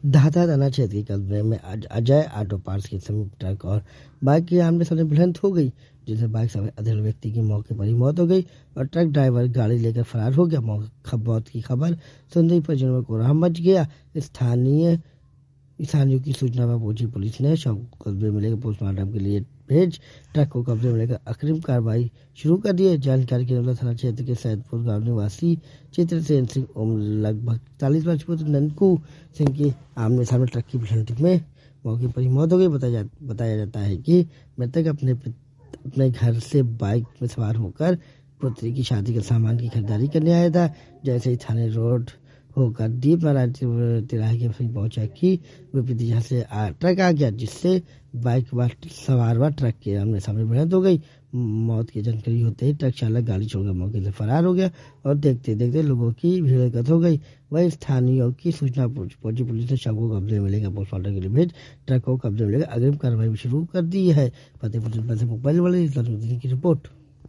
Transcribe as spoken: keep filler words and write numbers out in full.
दाहता थाना क्षेत्र के कस्बे में आज अजय ऑटो पार्ट्स के समीप ट्रक और बाइक की आमने सामने भिड़ंत हो गई, जिसमें बाइक सवार अधेड़ व्यक्ति की मौके पर ही मौत हो गई और ट्रक ड्राइवर गाड़ी लेकर फरार हो गया। मौत की खबर सुनते ही परिजनों में कोहराम मच गया। स्थानीय स्थानियों की सूचना पर पहुंची पुलिस ने शव को कस्बे में लेकर पोस्टमार्टम के लिए भेज ट्रक को कब्जे में लेकर अग्रिम कार्रवाई शुरू कर दी है। जानकारी के अनुसार थाना क्षेत्र के सैदपुर गांव निवासी चित्रसेन सिंह उम्र लगभग चालीस वर्ष पुत्र ननकू सिंह की आमने सामने ट्रक की भिड़ंत में मौके पर ही मौत हो गई। बताया जा, बताया जाता है कि मृतक अपने अपने घर से बाइक में सवार होकर पुत्री की शादी के सामान की खरीदारी करने आया था। जैसे ही थाने रोड होकर दीप नारायण तिराहे के पास पहुंचा कि विपरीत दिशा से ट्रक आ गया, जिससे बाइक सवार व ट्रक के आमने सामने भिड़ंत हो गई। मौत की जानकारी होते ही ट्रक चालक गाड़ी छोड़कर मौके से फरार हो गया और देखते देखते लोगों की भीड़ एकत्र हो गई। वही स्थानीयों की सूचना पहुंची पुलिस ने शव को कब्जे में लेकर पोस्टमार्टम के लिए भेज ट्रक को कब्जे में लेकर अग्रिम कार्रवाई शुरू कर दी है। फतेहपुर जनपद से मोबाइल वाले की रिपोर्ट।